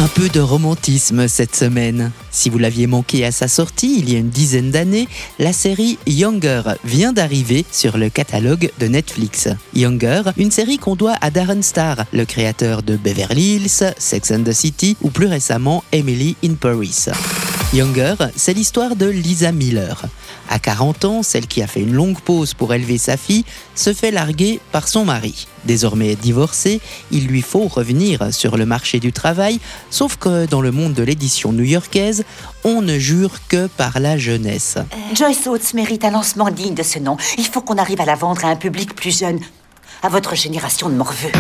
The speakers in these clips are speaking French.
Un peu de romantisme cette semaine. Si vous l'aviez manqué à sa sortie il y a une dizaine d'années, la série Younger vient d'arriver sur le catalogue de Netflix. Younger, une série qu'on doit à Darren Star, le créateur de Beverly Hills, Sex and the City ou plus récemment Emily in Paris. Younger, c'est l'histoire de Lisa Miller. À 40 ans, celle qui a fait une longue pause pour élever sa fille se fait larguer par son mari. Désormais divorcée, il lui faut revenir sur le marché du travail, sauf que dans le monde de l'édition new-yorkaise, on ne jure que par la jeunesse. Joyce Oates mérite un lancement digne de ce nom. Il faut qu'on arrive à la vendre à un public plus jeune, à votre génération de morveux.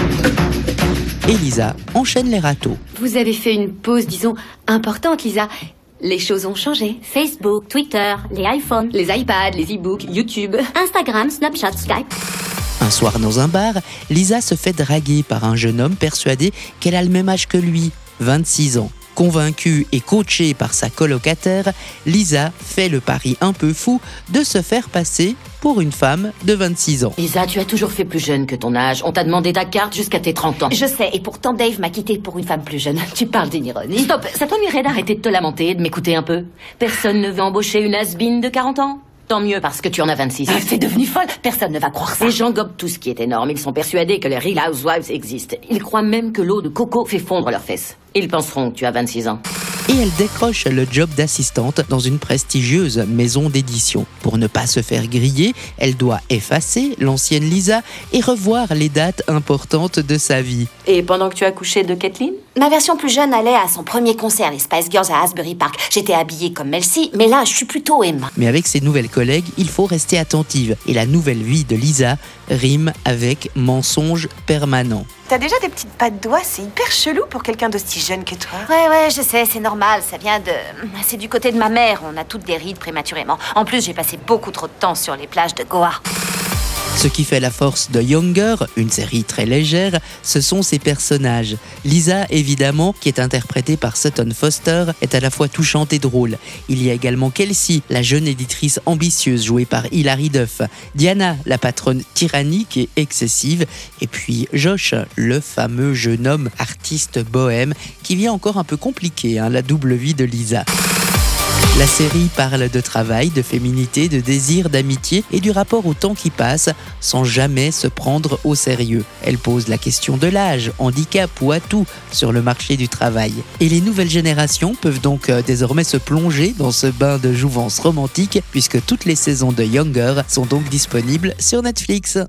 Et Lisa enchaîne les râteaux. Vous avez fait une pause, disons, importante, Lisa. Les choses ont changé. Facebook, Twitter, les iPhones, Les iPads, les e-books, YouTube. Instagram, Snapchat, Skype. Un soir dans un bar, Lisa se fait draguer par un jeune homme persuadé qu'elle a le même âge que lui, 26 ans. Convaincue et coachée par sa colocataire, Lisa fait le pari un peu fou de se faire passer pour une femme de 26 ans. Lisa, tu as toujours fait plus jeune que ton âge. On t'a demandé ta carte jusqu'à tes 30 ans. Je sais, et pourtant Dave m'a quitté pour une femme plus jeune. Tu parles d'une ironie. Stop, ça t'ennuierait d'arrêter de te lamenter et de m'écouter un peu? Personne ne veut embaucher une has-been de 40 ans? Tant mieux parce que tu en as 26. Ah, t'es devenue folle, personne ne va croire ça. Les gens gobent tout ce qui est énorme. Ils sont persuadés que les Real Housewives existent. Ils croient même que l'eau de coco fait fondre leurs fesses. Ils penseront que tu as 26 ans. Et elle décroche le job d'assistante dans une prestigieuse maison d'édition. Pour ne pas se faire griller, elle doit effacer l'ancienne Lisa et revoir les dates importantes de sa vie. Et pendant que tu as couché de Kathleen? Ma version plus jeune allait à son premier concert, les Spice Girls à Asbury Park. J'étais habillée comme Mel C, mais là, je suis plutôt Emma. Mais avec ses nouvelles collègues, il faut rester attentive. Et la nouvelle vie de Lisa rime avec mensonge permanent. T'as déjà des petites pattes doigts, c'est hyper chelou pour quelqu'un d'aussi jeune que toi. Ouais, je sais, c'est normal, ça vient de... C'est du côté de ma mère, on a toutes des rides prématurément. En plus, j'ai passé beaucoup trop de temps sur les plages de Goa. Ce qui fait la force de Younger, une série très légère, ce sont ses personnages. Lisa, évidemment, qui est interprétée par Sutton Foster, est à la fois touchante et drôle. Il y a également Kelsey, la jeune éditrice ambitieuse jouée par Hilary Duff. Diana, la patronne tyrannique et excessive. Et puis Josh, le fameux jeune homme artiste bohème qui vit encore un peu compliqué, la double vie de Lisa. La série parle de travail, de féminité, de désir, d'amitié et du rapport au temps qui passe sans jamais se prendre au sérieux. Elle pose la question de l'âge, handicap ou atout sur le marché du travail. Et les nouvelles générations peuvent donc désormais se plonger dans ce bain de jouvence romantique puisque toutes les saisons de Younger sont donc disponibles sur Netflix.